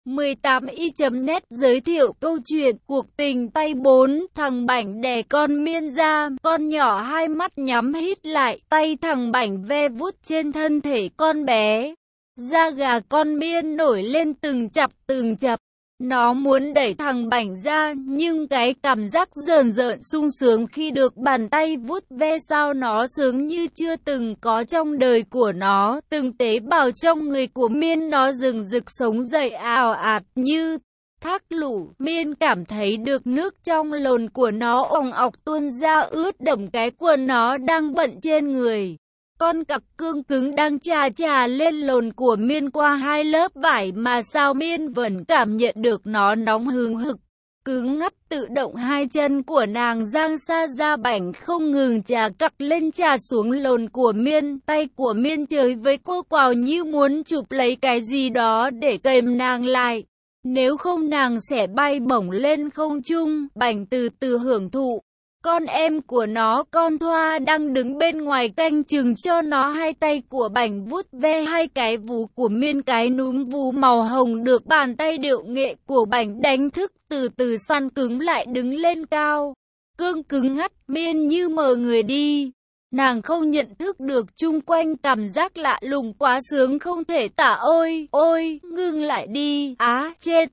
18i.net giới thiệu câu chuyện cuộc tình tay 4. Thằng Bảnh đẻ con Miên ra, con nhỏ hai mắt nhắm hít lại, tay thằng Bảnh ve vuốt trên thân thể con bé. Da gà con Miên nổi lên từng chập. Nó muốn đẩy thằng Bảnh ra, nhưng cái cảm giác rờn rợn sung sướng khi được bàn tay vuốt ve sao nó sướng như chưa từng có trong đời của nó. Từng tế bào trong người của Miên nó rừng rực sống dậy ào ạt như thác lũ. Miên cảm thấy được nước trong lồn của nó òng ọc tuôn ra ướt đẫm cái quần nó đang bận trên người. Con cặc cương cứng đang chà lên lồn của Miên qua hai lớp vải mà sao Miên vẫn cảm nhận được nó nóng hừng hực, cứng ngắt. Tự động hai chân của nàng dang xa ra, Bảnh không ngừng chà cặc lên chà xuống lồn của Miên. Tay của Miên chơi với cô quào như muốn chụp lấy cái gì đó để kềm nàng lại, nếu không nàng sẽ bay bổng lên không trung. Bảnh từ từ hưởng thụ. Con em của nó, con Thoa, đang đứng bên ngoài canh chừng cho nó. Hai tay của Bảnh vuốt ve hai cái vú của Miên, cái núm vú màu hồng được bàn tay điệu nghệ của Bảnh đánh thức, từ từ săn cứng lại đứng lên cao. Cứng ngắt, Miên như mờ người đi. Nàng không nhận thức được chung quanh cảm giác lạ lùng quá sướng không thể tả. Ôi, ngưng lại đi. Á, chết,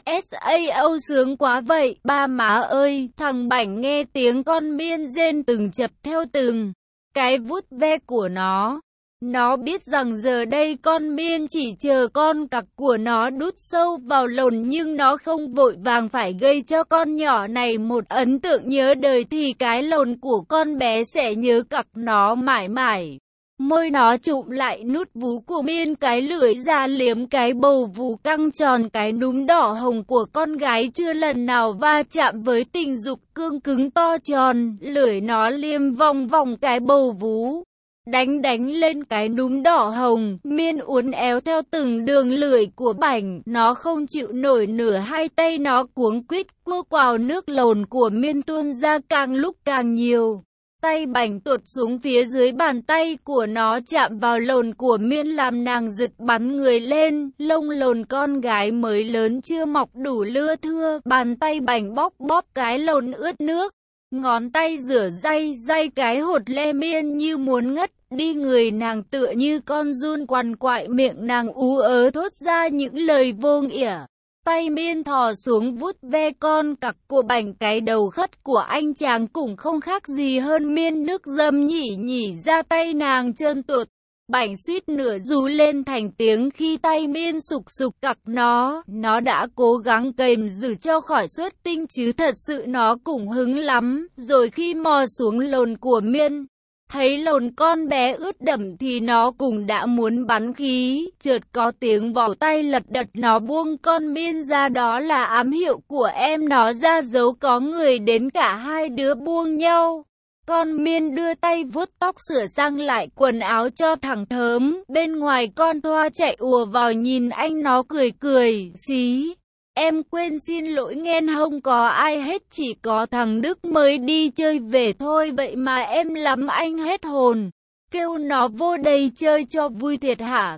sao sướng quá vậy, ba má ơi. Thằng Bảnh nghe tiếng con Miên rên từng chập theo từng cái vuốt ve của nó. Nó biết rằng giờ đây con Miên chỉ chờ con cặc của nó đút sâu vào lồn, nhưng nó không vội vàng phải gây cho con nhỏ này một ấn tượng nhớ đời, thì cái lồn của con bé sẽ nhớ cặc nó mãi mãi. Môi nó chụm lại nút vú của Miên, cái lưỡi ra liếm cái bầu vú căng tròn, cái núm đỏ hồng của con gái chưa lần nào va chạm với tình dục cương cứng to tròn. Lưỡi nó liếm vòng vòng cái bầu vú, đánh lên cái núm đỏ hồng. Miên uốn éo theo từng đường lưỡi của Bảnh, nó không chịu nổi nửa, hai tay nó cuống quýt cua quào, nước lồn của Miên tuôn ra càng lúc càng nhiều. Tay Bảnh tuột xuống phía dưới, bàn tay của nó chạm vào lồn của Miên làm nàng giật bắn người lên. Lông lồn con gái mới lớn chưa mọc đủ lưa thưa, bàn tay Bảnh bóp cái lồn ướt nước. Ngón tay rửa day cái hột le Miên như muốn ngất đi. Người nàng tựa như con giun quằn quại, miệng nàng ú ớ thốt ra những lời vô nghĩa. Tay Miên thò xuống vuốt ve con cặc của Bảnh, cái đầu khất của anh chàng cũng không khác gì hơn Miên, nước dâm nhỉ ra tay nàng trơn tuột. Bảnh suýt nửa rú lên thành tiếng khi tay Miên sục cặc nó đã cố gắng kềm giữ cho khỏi xuất tinh, chứ thật sự nó cũng hứng lắm. Rồi khi mò xuống lồn của Miên, thấy lồn con bé ướt đẫm thì nó cũng đã muốn bắn khí. Chợt có tiếng vỏ tay lật đật, nó buông con Miên ra, đó là ám hiệu của em nó ra dấu có người đến, cả hai đứa buông nhau. Con Miên đưa tay vuốt tóc sửa sang lại quần áo cho thẳng thớm. Bên ngoài con Thoa chạy ùa vào nhìn anh, nó cười xí. Em quên xin lỗi nghen, không có ai hết, chỉ có thằng Đức mới đi chơi về thôi, vậy mà em lắm anh hết hồn. Kêu nó vô đây chơi cho vui thiệt hả?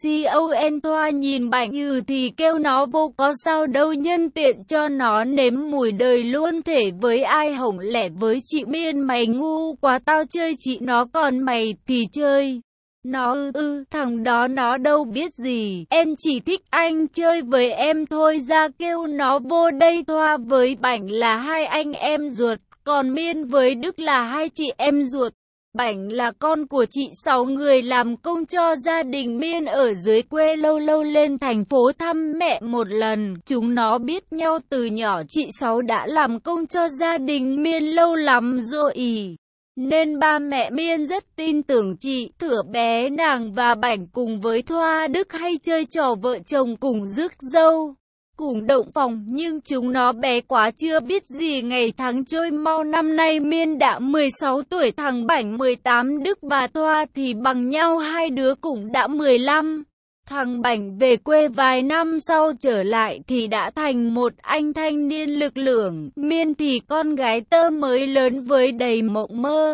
.con Thoa nhìn Bảnh, thì kêu nó vô có sao đâu, nhân tiện cho nó nếm mùi đời luôn, thể với ai hổng lẻ với chị Miên. Mày ngu quá, tao chơi chị nó còn mày thì chơi nó thằng đó nó đâu biết gì, em chỉ thích anh chơi với em thôi, ra kêu nó vô đây. Thoa với Bảnh là hai anh em ruột, còn Miên với Đức là hai chị em ruột. Bảnh là con của chị Sáu, người làm công cho gia đình Miên ở dưới quê, lâu lên thành phố thăm mẹ một lần. Chúng nó biết nhau từ nhỏ, chị Sáu đã làm công cho gia đình Miên lâu lắm rồi, nên ba mẹ Miên rất tin tưởng chị. Thuở bé nàng và Bảnh cùng với Thoa Đức hay chơi trò vợ chồng, cùng rước dâu, cùng động phòng, nhưng chúng nó bé quá chưa biết gì. Ngày tháng trôi mau, năm nay Miên đã 16 tuổi, thằng Bảnh 18, Đức và Thoa thì bằng nhau, hai đứa cũng đã 15. Thằng Bảnh về quê vài năm sau trở lại thì đã thành một anh thanh niên lực lưỡng. Miên thì con gái tơ mới lớn với đầy mộng mơ.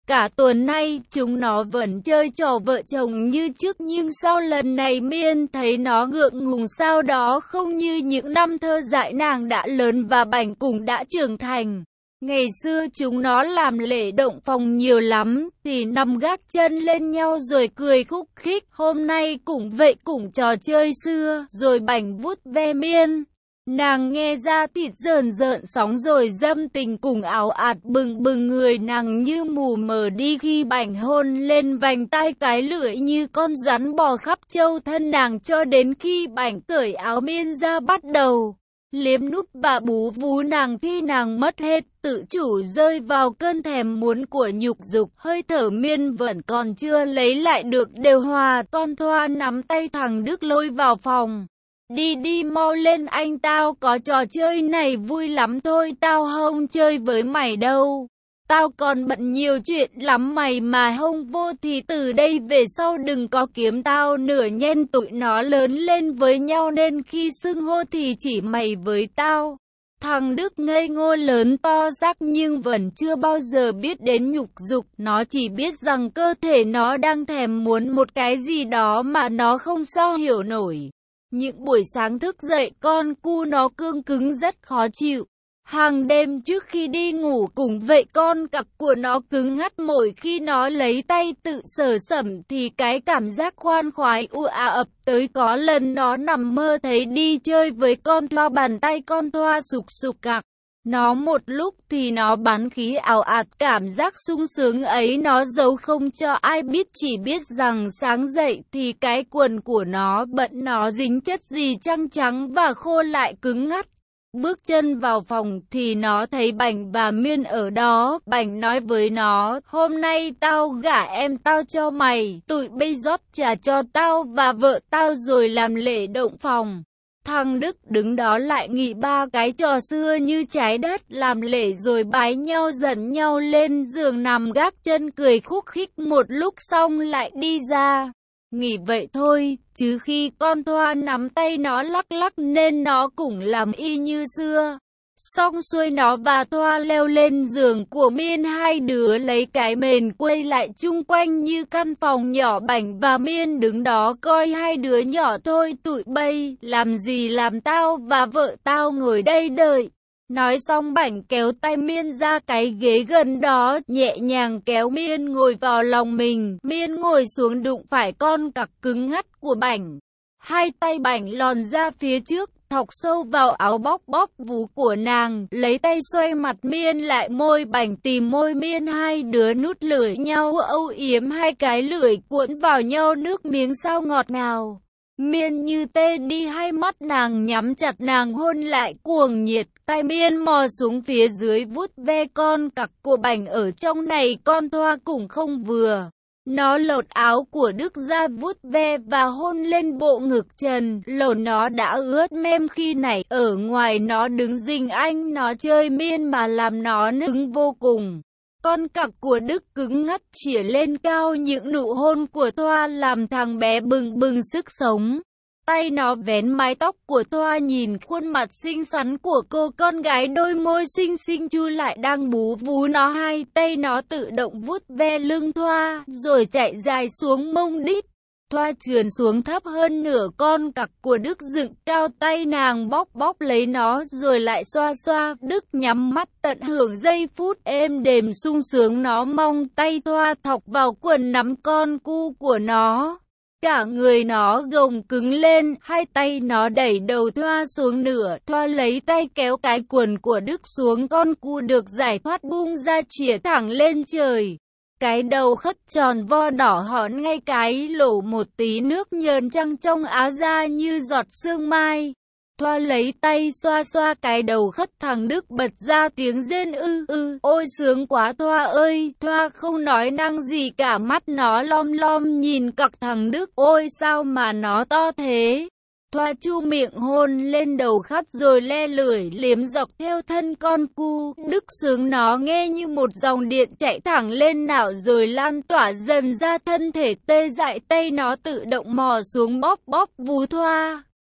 Cả tuần nay, chúng nó vẫn chơi trò vợ chồng như trước, nhưng sau lần này Miên thấy nó ngượng ngùng sao đó, không như những năm thơ dại. Nàng đã lớn và Bảnh cũng đã trưởng thành. Ngày xưa chúng nó làm lễ động phòng nhiều lắm, thì nằm gác chân lên nhau rồi cười khúc khích. Hôm nay cũng vậy, cũng trò chơi xưa, rồi Bảnh vuốt ve Miên. Nàng nghe da thịt rờn rợn sóng rồi dâm tình cùng ảo ạt bừng bừng, người nàng như mù mờ đi khi Bảnh hôn lên vành tai, cái lưỡi như con rắn bò khắp châu thân nàng, cho đến khi Bảnh cởi áo Miên ra bắt đầu liếm nút và bú vú nàng thì nàng mất hết tự chủ, rơi vào cơn thèm muốn của nhục dục. Hơi thở Miên vẫn còn chưa lấy lại được điều hòa, con Thoa nắm tay thằng Đức lôi vào phòng. Đi đi mau lên anh, tao có trò chơi này vui lắm thôi, tao không chơi với mày đâu. Tao còn bận nhiều chuyện lắm, mày mà không vô thì từ đây về sau đừng có kiếm tao nữa nhen. Tụi nó lớn lên với nhau nên khi xưng hô thì chỉ mày với tao. Thằng Đức ngây ngô lớn to xác nhưng vẫn chưa bao giờ biết đến nhục dục. Nó chỉ biết rằng cơ thể nó đang thèm muốn một cái gì đó mà nó không sao hiểu nổi. Những buổi sáng thức dậy con cu nó cương cứng rất khó chịu. Hàng đêm trước khi đi ngủ cũng vậy, con cặc của nó cứng ngắt. Mỗi khi nó lấy tay tự sờ sẩm thì cái cảm giác khoan khoái ập tới. Có lần nó nằm mơ thấy đi chơi với con Thoa, bàn tay con Thoa sục sục cặc nó một lúc thì nó bắn khí ảo ạt. Cảm giác sung sướng ấy nó giấu không cho ai biết, chỉ biết rằng sáng dậy thì cái quần của nó bận, nó dính chất gì trắng trắng và khô lại cứng ngắt. Bước chân vào phòng thì nó thấy Bảnh và Miên ở đó. Bảnh nói với nó, hôm nay tao gả em tao cho mày, tụi bây rót trà cho tao và vợ tao rồi làm lễ động phòng. Thằng Đức đứng đó lại nghĩ ba cái trò xưa như trái đất, làm lễ rồi bái nhau dẫn nhau lên giường nằm gác chân cười khúc khích một lúc xong lại đi ra. Nghỉ vậy thôi, chứ khi con Thoa nắm tay nó lắc lắc nên nó cũng làm y như xưa. Xong xuôi nó và Thoa leo lên giường của Miên, hai đứa lấy cái mền quây lại chung quanh như căn phòng nhỏ. Bảnh và Miên đứng đó coi hai đứa nhỏ thôi, tụi bay làm gì làm, tao và vợ tao ngồi đây đợi. Nói xong Bảnh kéo tay Miên ra cái ghế gần đó, nhẹ nhàng kéo Miên ngồi vào lòng mình. Miên ngồi xuống đụng phải con cặc cứng ngắt của Bảnh. Hai tay Bảnh lòn ra phía trước, thọc sâu vào áo bóp vú của nàng, lấy tay xoay mặt Miên lại. Môi Bảnh tìm môi Miên, hai đứa nút lưỡi nhau âu yếm, hai cái lưỡi cuộn vào nhau, nước miếng sao ngọt ngào. Miên như tê đi, hai mắt nàng nhắm chặt, nàng hôn lại cuồng nhiệt. Tay Miên mò xuống phía dưới vuốt ve con cặc của Bảnh. Ở trong này con Thoa cũng không vừa. Nó lột áo của Đức ra vuốt ve và hôn lên bộ ngực trần. Lồn nó đã ướt mem khi nãy. Ở ngoài nó đứng rình anh nó chơi Miên mà làm nó nức vô cùng. Con cặc của Đức cứng ngắt chĩa lên cao, những nụ hôn của Thoa làm thằng bé bừng bừng sức sống. Tay nó vén mái tóc của Thoa, nhìn khuôn mặt xinh xắn của cô con gái, đôi môi xinh xinh chu lại đang bú vú nó. Hai tay nó tự động vuốt ve lưng Thoa, rồi chạy dài xuống mông đít. Thoa trườn xuống thấp hơn nửa, con cặc của Đức dựng cao, tay nàng bóp lấy nó rồi lại xoa xoa. Đức nhắm mắt tận hưởng giây phút êm đềm sung sướng. Nó mong tay Thoa thọc vào quần nắm con cu của nó. Cả người nó gồng cứng lên, hai tay nó đẩy đầu Thoa xuống nửa. Thoa lấy tay kéo cái quần của Đức xuống, con cu được giải thoát bung ra chĩa thẳng lên trời. Cái đầu khất tròn vo đỏ hòn, ngay cái lỗ một tí nước nhờn trăng trong áo da như giọt sương mai. Thoa lấy tay xoa xoa cái đầu khất, thằng Đức bật ra tiếng rên ôi sướng quá Thoa ơi. Thoa không nói năng gì cả, mắt nó lom lom nhìn cặc thằng Đức. Ôi sao mà nó to thế. Thoa chu miệng hôn lên đầu khất rồi le lưỡi liếm dọc theo thân con cu. Đức sướng nó nghe như một dòng điện chạy thẳng lên não rồi lan tỏa dần ra thân thể tê dại. Tay nó tự động mò xuống bóp vú Thoa.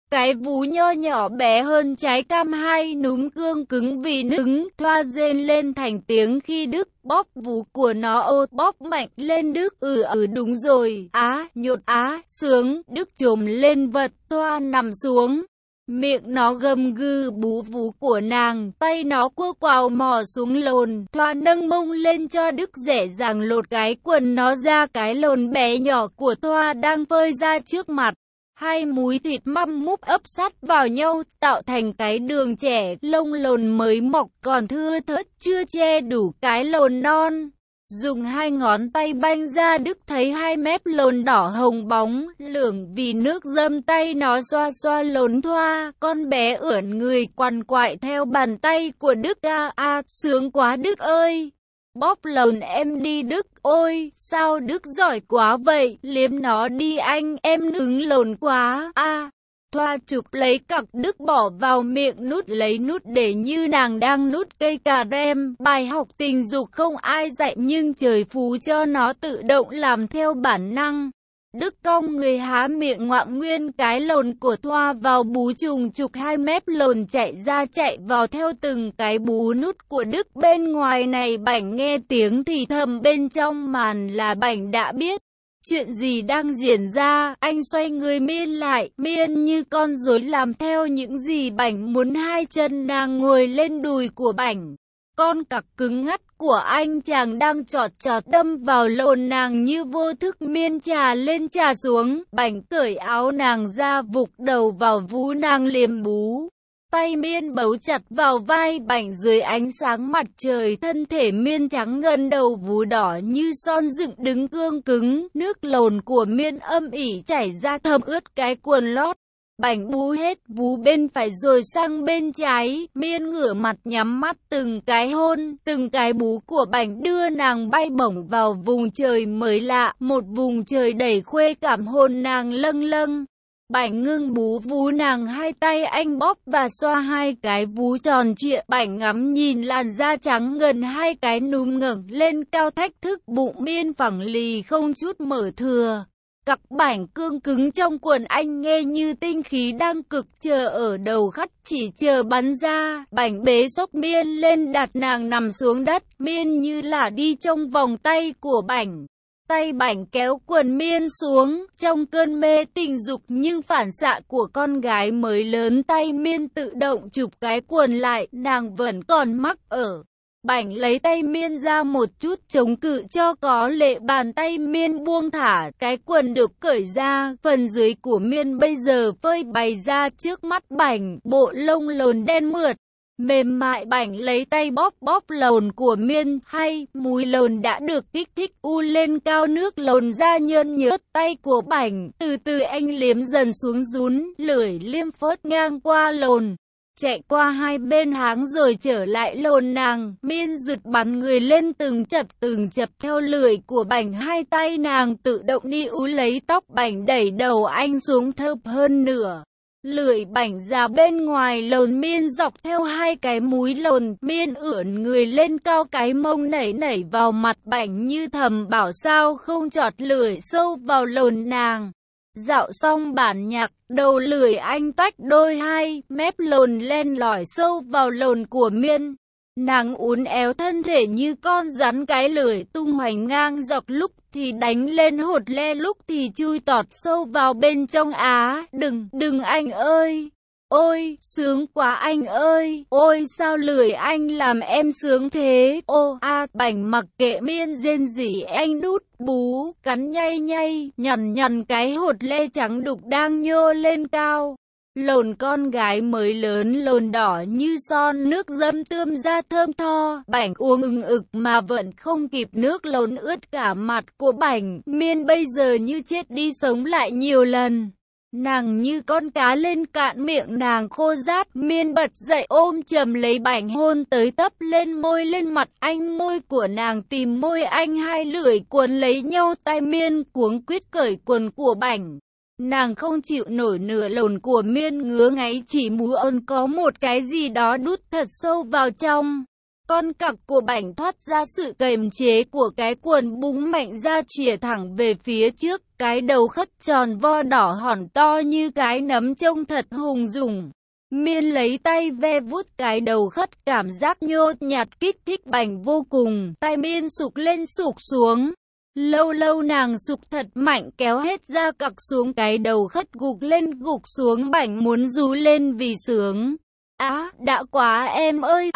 Cái vú nho nhỏ bé hơn trái cam hai núm cương cứng vì nứng, Thoa rên lên thành tiếng khi Đức bóp vú của nó. Ô, bóp mạnh lên Đức. Đúng rồi, nhột sướng. Đức chồm lên vật Thoa nằm xuống. Miệng nó gầm gừ bú vú của nàng, tay nó cua quào mò xuống lồn. Thoa nâng mông lên cho Đức dễ dàng lột cái quần nó ra. Cái lồn bé nhỏ của Thoa đang phơi ra trước mặt. Hai múi thịt măm múp ấp sát vào nhau, tạo thành cái đường trẻ. Lông lồn mới mọc còn thưa thớt, chưa che đủ cái lồn non. Dùng hai ngón tay banh ra, Đức thấy hai mép lồn đỏ hồng bóng lưỡng vì nước dâm. Tay nó xoa xoa lồn Thoa, con bé ưỡn người quằn quại theo bàn tay của Đức. Sướng quá Đức ơi! Bóp lồn em đi Đức. Ôi, sao Đức giỏi quá vậy, liếm nó đi anh, em nứng lồn quá. Thoa chụp lấy cặc Đức bỏ vào miệng, nút lấy nút để như nàng đang nút cây cà rem. Bài học tình dục không ai dạy nhưng trời phú cho nó tự động làm theo bản năng. Đức cong người há miệng ngoạm nguyên cái lồn của Thoa vào bú trùng trục. Hai mép lồn chạy ra chạy vào theo từng cái bú nút của Đức. Bên ngoài này Bảnh nghe tiếng thì thầm, bên trong màn là Bảnh đã biết chuyện gì đang diễn ra. Anh xoay người miên lại, miên như con rối làm theo những gì Bảnh muốn. Hai chân nàng ngồi lên đùi của Bảnh. Con cặc cứng ngắt của anh chàng đang chọt chọt đâm vào lồn nàng như vô thức, miên chà lên chà xuống. Bảnh cởi áo nàng ra, vục đầu vào vú nàng liềm bú. Tay miên bấu chặt vào vai Bảnh dưới ánh sáng mặt trời. Thân thể miên trắng ngần, đầu vú đỏ như son dựng đứng cương cứng. Nước lồn của miên âm ỉ chảy ra thấm ướt cái quần lót. Bảnh bú hết vú bên phải rồi sang bên trái. Miên ngửa mặt nhắm mắt, từng cái hôn, từng cái bú của Bảnh đưa nàng bay bổng vào vùng trời mới lạ. Một vùng trời đầy khuê cảm, hôn nàng lâng lâng. Bảnh ngưng bú vú nàng, hai tay anh bóp và xoa hai cái vú tròn trịa. Bảnh ngắm nhìn làn da trắng ngần, hai cái núm ngẩng lên cao thách thức. Bụng miên phẳng lì không chút mở thừa. Cặp Bảnh cương cứng trong quần anh nghe như tinh khí đang cực chờ ở đầu khắt, chỉ chờ bắn ra. Bảnh bế xốc miên lên, đặt nàng nằm xuống đất. Miên như là đi trong vòng tay của Bảnh. Tay Bảnh kéo quần miên xuống, trong cơn mê tình dục nhưng phản xạ của con gái mới lớn, tay miên tự động chụp cái quần lại, nàng vẫn còn mắc ở. Bảnh lấy tay miên ra một chút chống cự cho có lệ, bàn tay miên buông thả, cái quần được cởi ra, phần dưới của miên bây giờ phơi bày ra trước mắt Bảnh, bộ lông lồn đen mượt. Mềm mại. Bảnh lấy tay bóp bóp lồn của miên, hay múi lồn đã được kích thích lên cao, nước lồn ra nhơn nhớt. Tay của Bảnh từ từ anh liếm dần xuống, rún lưỡi liêm phớt ngang qua lồn, chạy qua hai bên háng rồi trở lại lồn nàng. Miên giật bắn người lên từng chập theo lưỡi của Bảnh. Hai tay nàng tự động đi lấy tóc Bảnh, đẩy đầu anh xuống thấp hơn nửa. Lưỡi Bảnh ra bên ngoài lồn miên, dọc theo hai cái múi lồn. Miên ưỡn người lên cao, cái mông nảy nảy vào mặt Bảnh như thầm bảo sao không chọt lưỡi sâu vào lồn nàng. Dạo xong bản nhạc, đầu lưỡi anh tách đôi, hai mép lồn len lỏi sâu vào lồn của miên. Nàng uốn éo thân thể như con rắn, cái lưỡi tung hoành ngang dọc, lúc thì đánh lên hột le, lúc thì chui tọt sâu vào bên trong. Đừng anh ơi! Ôi, sướng quá anh ơi! Ôi, sao lưỡi anh làm em sướng thế! Bảnh mặc kệ miên rên rỉ, anh đút, bú, cắn nhay nhay, nhằn cái hột le trắng đục đang nhô lên cao. Lồn con gái mới lớn, lồn đỏ như son, nước dâm tươm ra thơm tho. Bảnh uống ực mà vẫn không kịp, nước lồn ướt cả mặt của Bảnh. Miên bây giờ như chết đi sống lại nhiều lần. Nàng như con cá lên cạn, miệng nàng khô rát. Miên bật dậy ôm chầm lấy Bảnh, hôn tới tấp lên môi lên mặt anh. Môi của nàng tìm môi anh, hai lưỡi cuốn lấy nhau. Tay miên cuống quýt cởi quần của Bảnh. Nàng không chịu nổi, nửa lồn của miên ngứa ngáy, chỉ muốn có một cái gì đó đút thật sâu vào trong. Con cặc của Bảnh thoát ra sự kềm chế của cái quần, búng mạnh ra chìa thẳng về phía trước. cái đầu khất tròn vo đỏ hòn to như cái nấm trông thật hùng dũng. Miên lấy tay ve vuốt cái đầu khất, cảm giác nhô nhạt kích thích Bảnh vô cùng. Tay Miên sụp lên sụp xuống. Lâu lâu nàng sụp thật mạnh, kéo hết da cặc xuống, cái đầu khất gục lên gục xuống. Bảnh muốn rú lên vì sướng. Đã quá em ơi,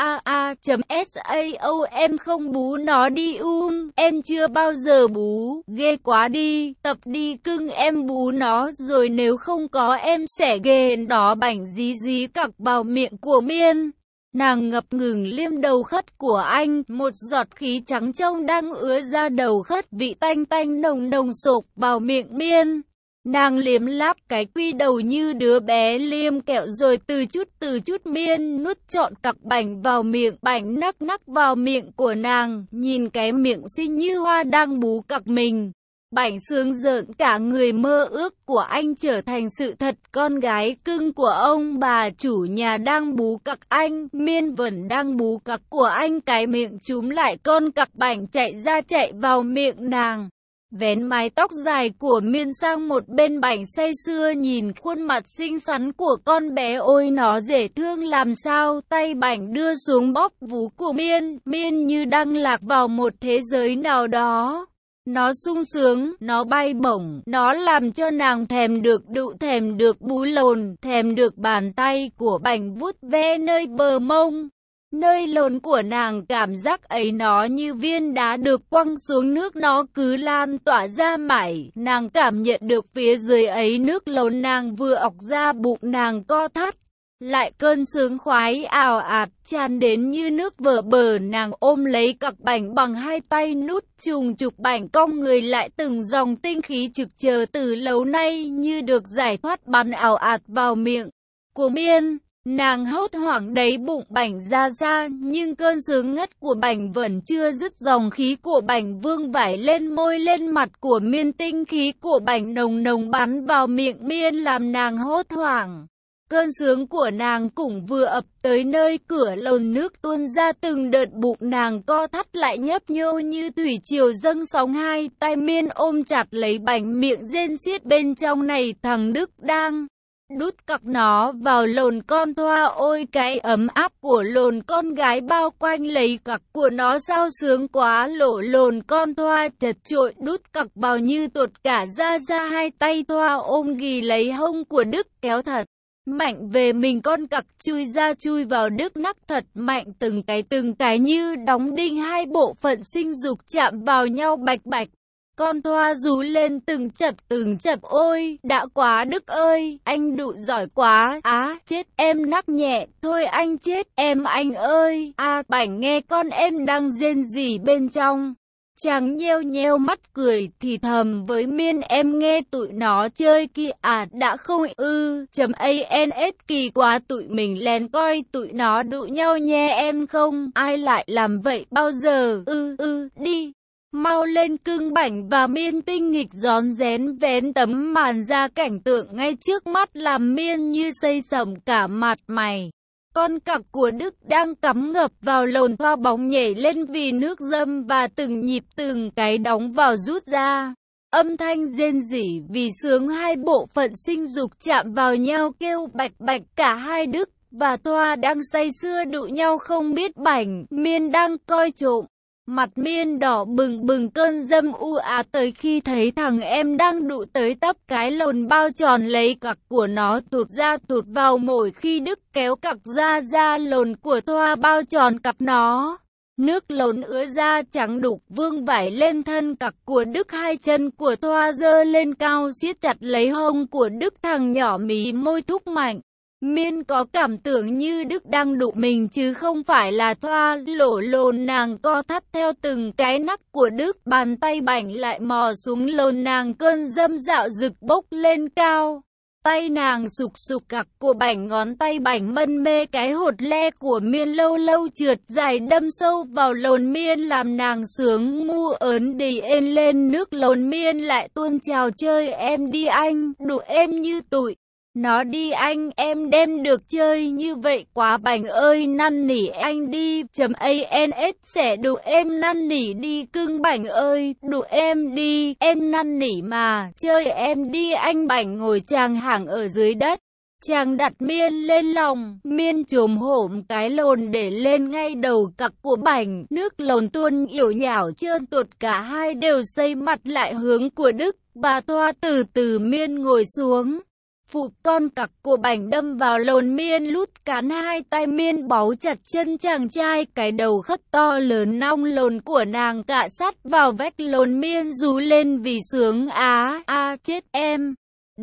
sao em không bú nó đi em chưa bao giờ bú, ghê quá đi, tập đi cưng, em bú nó rồi nếu không có em sẽ ghê nó. Bảnh dí dí cặc vào miệng của Miên. Nàng ngập ngừng liếm đầu khất của anh, một giọt khí trắng trông đang ứa ra đầu khất, vị tanh tanh nồng nồng sộc vào miệng Miên. Nàng liếm láp cái quy đầu như đứa bé liêm kẹo, rồi từ chút Miên nuốt trọn cặc Bảnh vào miệng. Bảnh nắc nắc vào miệng của nàng, nhìn cái miệng xinh như hoa đang bú cặc mình. Bảnh sướng rợn cả người, mơ ước của anh trở thành sự thật. Con gái cưng của ông bà chủ nhà đang bú cặc anh, Miên vẫn đang bú cặc của anh, cái miệng chúm lại con cặc. Bảnh chạy ra chạy vào miệng nàng, vén mái tóc dài của Miên sang một bên. Bảnh say sưa nhìn khuôn mặt xinh xắn của con bé, ôi nó dễ thương làm sao. Tay Bảnh đưa xuống bóp vú của Miên, Miên như đang lạc vào một thế giới nào đó. Nó sung sướng, nó bay bổng, nó làm cho nàng thèm được đụ, thèm được bú lồn, thèm được bàn tay của Bảnh vuốt ve nơi bờ mông, nơi lồn của nàng. Cảm giác ấy nó như viên đá được quăng xuống nước, nó cứ lan tỏa ra mãi. Nàng cảm nhận được phía dưới ấy nước lồn nàng vừa ọc ra, bụng nàng co thắt lại, cơn sướng khoái ào ạt tràn đến như nước vỡ bờ. Nàng ôm lấy cặc Bảnh bằng hai tay nút trùng trục. Bảnh cong người lại, từng dòng tinh khí trực chờ từ lâu nay như được giải thoát bắn ào ạt vào miệng của Miên. Nàng hốt hoảng đẩy bụng Bảnh ra xa, nhưng cơn sướng ngất của Bảnh vẫn chưa dứt. Dòng khí của Bảnh vương vãi lên môi lên mặt của Miên, tinh khí của Bảnh nồng nồng bắn vào miệng Miên làm nàng hốt hoảng. Cơn sướng của nàng cũng vừa ập tới nơi cửa lồn, nước tuôn ra từng đợt, bụng nàng co thắt lại nhấp nhô như thủy triều dâng sóng. Hai tay Miên ôm chặt lấy Bảnh, miệng rên xiết bên trong này thằng Đức đang đút cặc nó vào lồn con Thoa. Ôi cái ấm áp của lồn con gái bao quanh lấy cặc của nó sao sướng quá. Lồn con Thoa chật chội đút cặc vào như tuột cả ra. Hai tay Thoa ôm ghì lấy hông của Đức, kéo thật mạnh về mình, con cặc chui ra chui vào Đức, nắc thật mạnh, từng cái như đóng đinh. Hai bộ phận sinh dục chạm vào nhau bạch bạch. Con Thoa rú lên từng chập, ôi đã quá Đức ơi, anh đụ giỏi quá. Chết em, nắc nhẹ thôi anh chết em anh ơi. Bảnh nghe con em đang rên rỉ bên trong, chàng nheo nheo mắt cười thì thầm với Miên, em nghe tụi nó chơi kia đã không ans kỳ quá, tụi mình lén coi tụi nó đụ nhau nhé em, không ai lại làm vậy bao giờ. Đi mau lên cưng. Bảnh và Miên tinh nghịch rón rén vén tấm màn ra, cảnh tượng ngay trước mắt làm Miên như xây sẩm cả mặt mày. Con cặc của Đức đang cắm ngập vào lồn Thoa bóng nhảy lên vì nước dâm, và từng nhịp từng cái đóng vào rút ra. Âm thanh rên rỉ vì sướng, hai bộ phận sinh dục chạm vào nhau kêu bạch bạch. Cả hai Đức và Thoa đang say sưa đụ nhau không biết Bảnh, Miên đang coi trộm. Mặt Miên đỏ bừng bừng cơn dâm tới khi thấy thằng em đang đụ tới tấp cái lồn bao tròn lấy cặc của nó tụt ra tụt vào. Mỗi khi Đức kéo cặc ra lồn của Thoa bao tròn cặp nó, nước lồn ứa ra trắng đục vương vãi lên thân cặc của Đức. Hai chân của Thoa giơ lên cao siết chặt lấy hông của Đức, thằng nhỏ mí môi thúc mạnh. Miên có cảm tưởng như Đức đang đụ mình chứ không phải là Thoa. Lồn nàng co thắt theo từng cái nắc của Đức, bàn tay Bảnh lại mò xuống lồn nàng, cơn dâm dạo rực bốc lên cao. Tay nàng sục sục cặc của Bảnh, ngón tay Bảnh mân mê cái hột le của Miên, lâu lâu trượt dài đâm sâu vào lồn Miên làm nàng sướng mu ớn đi ên lên. Nước lồn Miên lại tuôn trào, chơi em đi anh, đụ em như tụi Nó đi anh, em đem được chơi như vậy quá Bảnh ơi, năn nỉ anh đi, ans sẽ đủ em năn nỉ đi cưng Bảnh ơi, đủ em đi, em năn nỉ mà, chơi em đi anh Bảnh ngồi chàng hảng ở dưới đất. Chàng đặt Miên lên lòng, Miên chồm hổm cái lồn để lên ngay đầu cặc của Bảnh, nước lồn tuôn yểu nhảo trơn tuột, cả hai đều xây mặt lại hướng của Đức. Bà Thoa từ từ Miên ngồi xuống, phụ con cặc của Bảnh đâm vào lồn Miên, lút cán hai tay Miên báu chặt chân chàng trai, cái đầu khất to lớn nong lồn của nàng cạ sát vào vách lồn Miên rú lên vì sướng á, chết em.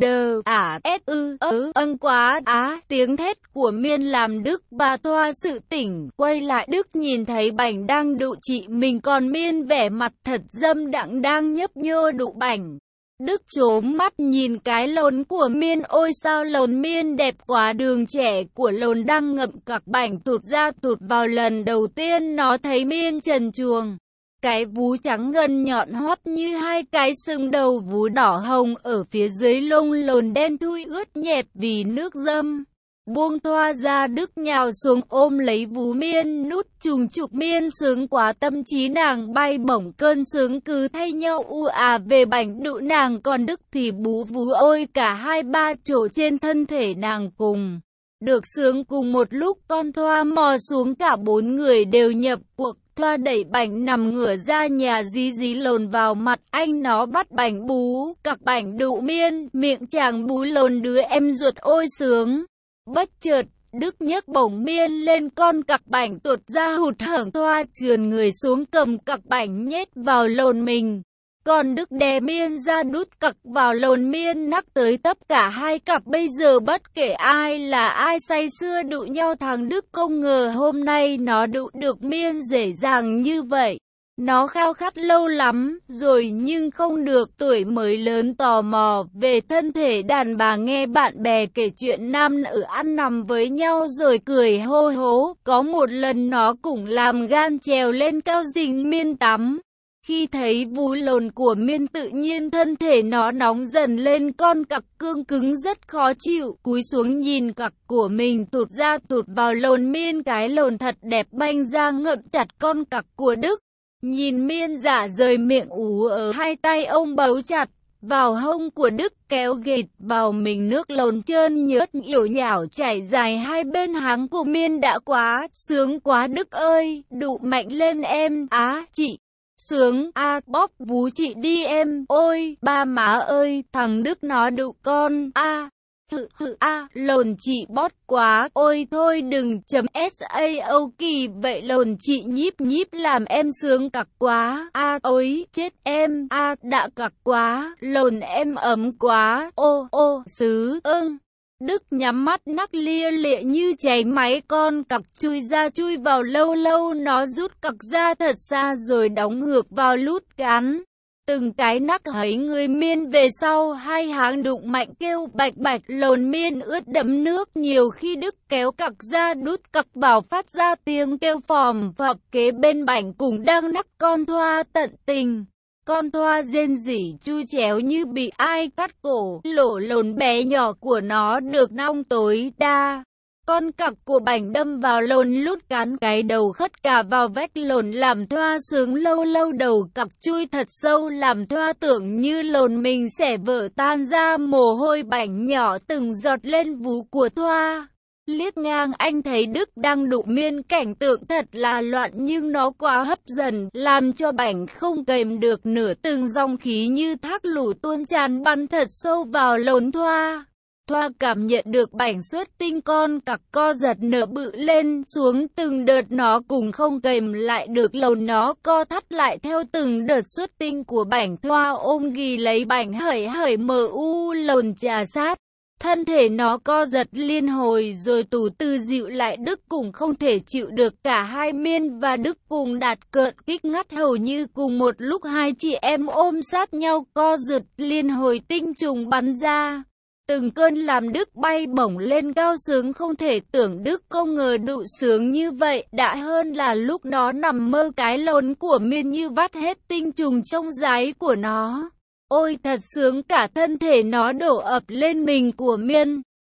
Quá á, tiếng thét của Miên làm Đức bà Thoa sự tỉnh, quay lại Đức nhìn thấy Bảnh đang đụ chị mình, còn Miên vẻ mặt thật dâm đãng đang nhấp nhô đụ Bảnh. Đức trố mắt nhìn cái lồn của Miên, ôi sao lồn Miên đẹp quá, đường trẻ của lồn đang ngậm cặc Bảnh tụt ra tụt vào, lần đầu tiên nó thấy Miên trần truồng. Cái vú trắng ngần nhọn hoắt như hai cái sừng đầu vú đỏ hồng, ở phía dưới lông lồn đen thui ướt nhẹp vì nước dâm. Buông Thoa ra, Đức nhào xuống ôm lấy vú Miên, nút trùng trục Miên sướng quá, tâm trí nàng bay bổng, cơn sướng cứ thay nhau về Bảnh đụ nàng, còn Đức thì bú vú, ôi cả hai ba chỗ trên thân thể nàng cùng được sướng cùng một lúc. Con Thoa mò xuống, cả bốn người đều nhập cuộc. Thoa đẩy Bảnh nằm ngửa ra nhà, dí dí lồn vào mặt anh, nó bắt Bảnh bú cặc Bảnh đụ Miên, miệng chàng bú lồn đứa em ruột, ôi sướng. Bất chợt Đức nhấc bổng Miên lên, con cặc Bảnh tuột ra hụt hẫng, Thoa trườn người xuống cầm cặc Bảnh nhét vào lồn mình, còn Đức đè Miên ra đút cặc vào lồn Miên, nắc tới tấp cả hai cặp. Bây giờ bất kể ai là ai say sưa đụ nhau, thằng Đức không ngờ hôm nay nó đụ được Miên dễ dàng như vậy. Nó khao khát lâu lắm rồi nhưng không được, tuổi mới lớn tò mò về thân thể đàn bà, nghe bạn bè kể chuyện nam nữ ăn nằm với nhau rồi cười hô hố. Có một lần nó cũng làm gan trèo lên cao dình Miên tắm. Khi thấy vú lồn của Miên tự nhiên thân thể nó nóng dần lên, con cặc cương cứng rất khó chịu, cúi xuống nhìn cặc của mình tụt ra tụt vào lồn Miên, cái lồn thật đẹp banh ra ngậm chặt con cặc của Đức. Nhìn Miên dạ rời miệng ú ở, hai tay ông bấu chặt vào hông của Đức, kéo ghệt vào mình, nước lồn trơn nhớt yểu nhảo chảy dài hai bên háng của Miên, đã quá sướng quá Đức ơi, đụ mạnh lên em, chị. Sướng bóp vú chị đi em, ôi ba má ơi, thằng Đức nó đụ con, lồn chị bót quá, ôi thôi đừng, sao kỳ vậy, lồn chị nhíp nhíp làm em sướng cặc quá, ôi chết em, đã cặc quá, lồn em ấm quá, sứ Đức nhắm mắt nắc lia lịa như cháy máy, con cặc chui ra chui vào, lâu lâu nó rút cặc ra thật xa rồi đóng ngược vào lút cán. Từng cái nắc hấy người Miên về sau, hai háng đụng mạnh kêu bạch bạch, lồn Miên ướt đẫm nước. Nhiều khi Đức kéo cặc ra đút cặc vào phát ra tiếng kêu phòm phập, kế bên Bảnh cũng đang nắc con Thoa tận tình. Con Thoa rên rỉ chui chéo như bị ai cắt cổ, lỗ lồn bé nhỏ của nó được nong tối đa. Con cặc của Bảnh đâm vào lồn lút cán, cái đầu khất cả vào vách lồn làm Thoa sướng, lâu lâu đầu cặc chui thật sâu làm Thoa tưởng như lồn mình sẽ vỡ tan ra, mồ hôi Bảnh nhỏ từng giọt lên vú của Thoa. Liếc ngang anh thấy Đức đang đụ Miên, cảnh tượng thật là loạn nhưng nó quá hấp dẫn, làm cho Bảnh không kềm được nửa, từng dòng khí như thác lũ tuôn tràn bắn thật sâu vào lồn Thoa. Thoa cảm nhận được Bảnh xuất tinh, con cặc co giật nở bự lên xuống từng đợt, nó cũng không kềm lại được, lồn nó co thắt lại theo từng đợt xuất tinh của Bảnh. Thoa ôm ghì lấy Bảnh hởi hởi lồn trà sát. Thân thể nó co giật liên hồi rồi từ từ dịu lại. Đức cũng không thể chịu được, cả hai Miên và Đức cùng đạt cợt kích ngắt, hầu như cùng một lúc hai chị em ôm sát nhau co giật liên hồi, tinh trùng bắn ra. Từng cơn làm Đức bay bổng lên cao, sướng không thể tưởng. Đức không ngờ đụ sướng như vậy, đã hơn là lúc nó nằm mơ, cái lồn của Miên như vắt hết tinh trùng trong dáy của nó. Ôi thật sướng, cả thân thể nó đổ ập lên mình của Miên.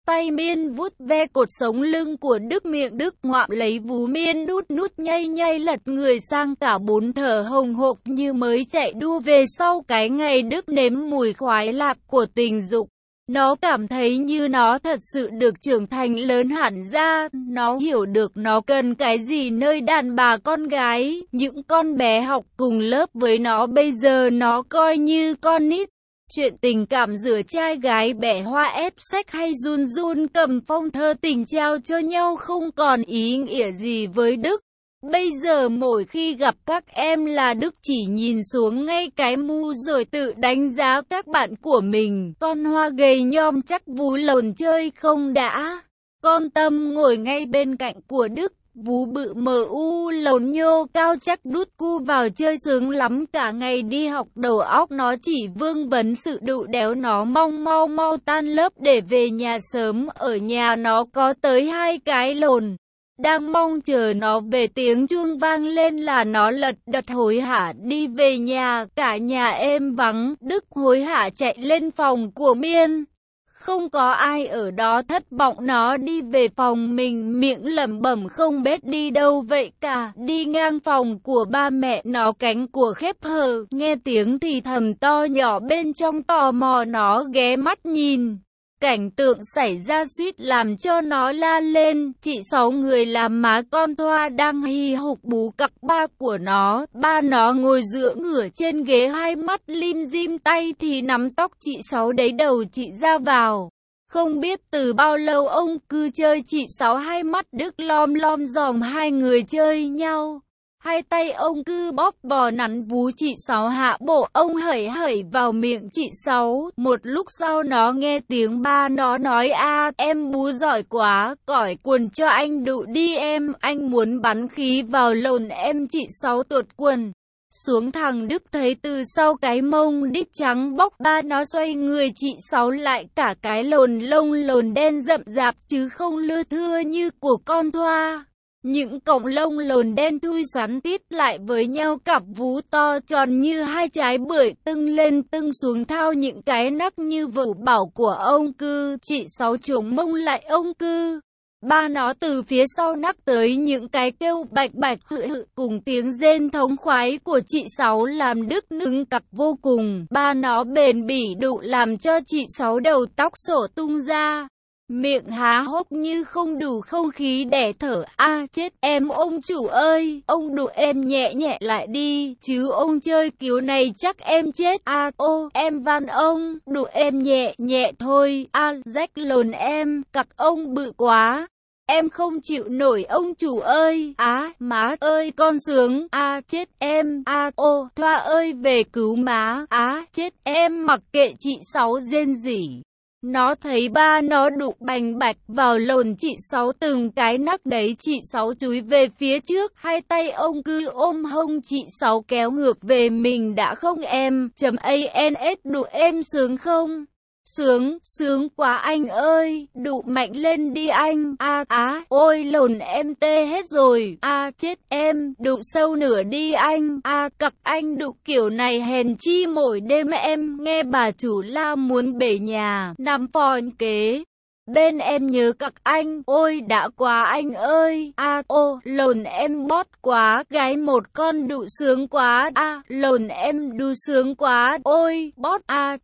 tay Miên vuốt ve cột sống lưng của Đức, miệng Đức ngoạm lấy vú Miên, đút nút nhay nhay lật người sang cả bốn, thở hồng hộc như mới chạy đua về sau cái ngày Đức nếm mùi khoái lạc của tình dục. Nó cảm thấy như nó thật sự được trưởng thành lớn hẳn ra, nó hiểu được nó cần cái gì nơi đàn bà con gái, những con bé học cùng lớp với nó bây giờ nó coi như con nít. Chuyện tình cảm giữa trai gái bẻ hoa ép sách hay run run cầm phong thơ tình trao cho nhau không còn ý nghĩa gì với Đức. Bây giờ mỗi khi gặp các em là Đức chỉ nhìn xuống ngay cái mu rồi tự đánh giá các bạn của mình. Con Hoa gầy nhom chắc vú lồn chơi không đã. Con Tâm ngồi ngay bên cạnh của Đức. Vú bự mờ u lồn nhô cao chắc đút cu vào chơi sướng lắm, cả ngày đi học đầu óc nó chỉ vương vấn sự đụ đéo, nó mong mau tan lớp để về nhà sớm. Ở nhà nó có tới 2 cái lồn đang mong chờ nó về, tiếng chuông vang lên là nó lật đật hối hả đi về nhà. Cả nhà êm vắng, Đức hối hả chạy lên phòng của Miên. Không có ai ở đó, thất vọng nó đi về phòng mình, miệng lẩm bẩm không biết đi đâu vậy cả. Đi ngang phòng của ba mẹ nó, cánh của khép hờ, nghe tiếng thì thầm to nhỏ bên trong, tò mò nó ghé mắt nhìn. Cảnh tượng xảy ra suýt làm cho nó la lên. Chị Sáu, người làm má con Thoa, đang hì hục bú cặc ba của nó. Ba nó ngồi dựa ngửa trên ghế, hai mắt lim dim, tay thì nắm tóc chị Sáu đẩy đầu chị ra vào. Không biết từ bao lâu ông cứ chơi chị Sáu, hai mắt Đức lom lom dòm hai người chơi nhau. Hai tay ông cứ bóp bò nắn vú chị Sáu hạ bộ, ông hẩy hẩy vào miệng chị Sáu. Một lúc sau nó nghe tiếng ba nó nói: "A, em bú giỏi quá, cởi quần cho anh đụ đi em, anh muốn bắn khí vào lồn em." Chị Sáu tuột quần xuống, thằng Đức thấy từ sau cái mông đít trắng bóc ba nó xoay người chị Sáu lại, cả cái lồn lông lồn đen rậm rạp chứ không lưa thưa như của con Thoa. Những cọng lông lồn đen thui xoắn tít lại với nhau, cặp vú to tròn như hai trái bưởi tưng lên tưng xuống thao những cái nắc như vẩu bảo của ông Cư. Chị Sáu chống mông lại ông Cư. Ba nó từ phía sau nắc tới, những cái kêu bạch bạch hự hự cùng tiếng rên thống khoái của chị Sáu làm Đức nứng cặc vô cùng. Ba nó bền bỉ đụ làm cho chị Sáu đầu tóc xổ tung ra, miệng há hốc như không đủ không khí để thở. "A, chết em ông chủ ơi, ông đụ em nhẹ nhẹ lại đi, chứ ông chơi kiểu này chắc em chết. A, ô, em van ông, đụ em nhẹ nhẹ thôi. A, rách lồn em, cặc ông bự quá. Em không chịu nổi ông chủ ơi. Á, má ơi con sướng. A, chết em. A, ô, Thoa ơi về cứu má. Á, chết em." Mặc kệ chị Sáu rên rỉ, nó thấy ba nó đụng bành bạch vào lồn chị Sáu từng cái nắc đấy. Chị Sáu chúi về phía trước, hai tay ông cứ ôm hông chị Sáu kéo ngược về mình. "Đã không em, ans đụ em sướng không?" "Sướng, sướng quá anh ơi, đụ mạnh lên đi anh." "A, á, ôi lồn em tê hết rồi." "A, chết em, đụ sâu nửa đi anh." "A, cặc anh đụ kiểu này hèn chi mỗi đêm em nghe bà chủ la muốn bể nhà, nằm phòn kế bên em nhớ cặc anh." "Ôi đã quá anh ơi." "A, ô, lồn em bót quá, gái một con đụ sướng quá." "A, lồn em đu sướng quá." "Ôi, bót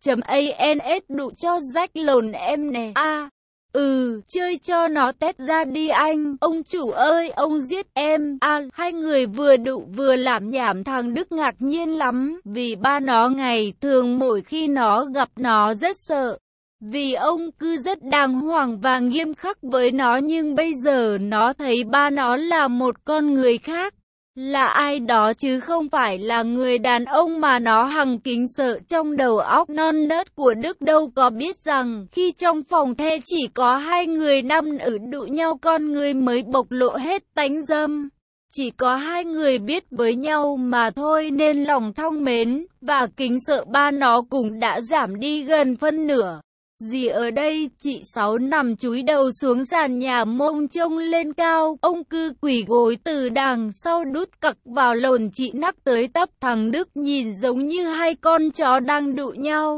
ans đụ cho rách lồn em nè." "A, chơi cho nó tét ra đi anh." "Ông chủ ơi, ông giết em." "A." Hai người vừa đụ vừa lảm nhảm. Thằng Đức ngạc nhiên lắm, vì ba nó ngày thường mỗi khi nó gặp nó rất sợ, vì ông cứ rất đàng hoàng và nghiêm khắc với nó, nhưng bây giờ nó thấy ba nó là một con người khác, là ai đó chứ không phải là người đàn ông mà nó hằng kính sợ. Trong đầu óc non nớt của Đức đâu có biết rằng khi trong phòng the chỉ có hai người nam nữ đụ nhau, con người mới bộc lộ hết tánh dâm. Chỉ có hai người biết với nhau mà thôi, nên lòng thong mến và kính sợ ba nó cũng đã giảm đi gần phân nửa. Gì ở đây, chị Sáu nằm chúi đầu xuống sàn nhà, mông trông lên cao, ông Cư quỳ gối từ đằng sau đút cặc vào lồn chị nắc tới tấp. Thằng Đức nhìn giống như hai con chó đang đụ nhau.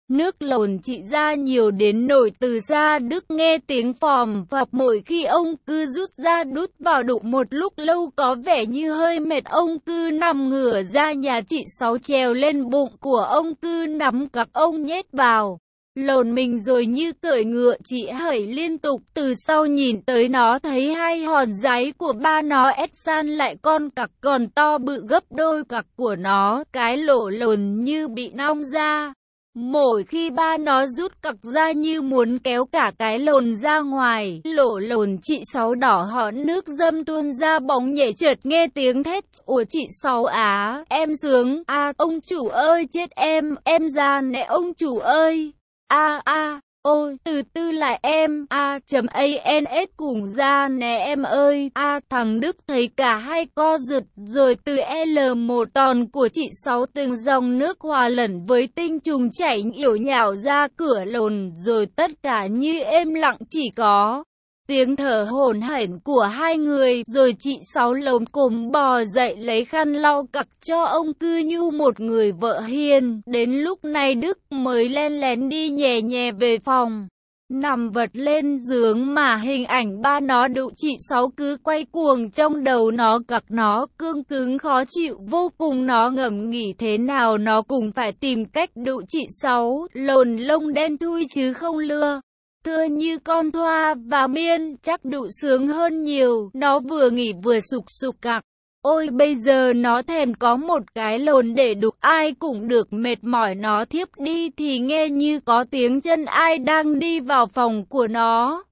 Nước lồn chị ra nhiều đến nổi từ xa Đức nghe tiếng phòm phập mỗi khi ông cứ rút ra đút vào đụng một lúc lâu có vẻ như hơi mệt. Ông cứ nằm ngửa ra nhà chị Sáu trèo lên bụng của ông cứ nắm cặc ông nhét vào lồn mình rồi như cưỡi ngựa. Chị hẩy liên tục từ sau nhìn tới nó thấy hai hòn giấy của ba nó ép san lại con cặc còn to bự gấp đôi cặc của nó. Cái lỗ lồn như bị nong ra. Mỗi khi ba nó rút cặc ra như muốn kéo cả cái lồn ra ngoài, lỗ lồn chị Sáu đỏ hòn nước dâm tuôn ra bóng nhảy chợt nghe tiếng thét của chị Sáu á, em sướng, ông chủ ơi chết em ra nè ông chủ ơi, ôi, từ từ lại em, ans cùng ra nè em ơi, thằng Đức thấy cả hai co giật, rồi từ L1 tòn của chị Sáu từng dòng nước hòa lẫn với tinh trùng chảy yểu nhảo ra cửa lồn, rồi tất cả như êm lặng chỉ có tiếng thở hổn hển của hai người, rồi chị Sáu lồm cồm bò dậy lấy khăn lau cặc cho ông cứ như một người vợ hiền. Đến lúc này Đức mới len lén đi nhẹ nhẹ về phòng, nằm vật lên giường mà hình ảnh ba nó đụ chị Sáu cứ quay cuồng trong đầu nó. Cặc nó cương cứng khó chịu vô cùng, nó ngẫm nghĩ thế nào nó cũng phải tìm cách đụ chị Sáu. Lồn lông đen thui chứ không lưa tưa như con thoa và miên, chắc đụ sướng hơn nhiều. Nó vừa nghỉ vừa sục sục cặc. Ôi bây giờ nó thèm có một cái lồn để đụ, ai cũng được. Mệt mỏi nó thiếp đi thì nghe như có tiếng chân ai đang đi vào phòng của nó.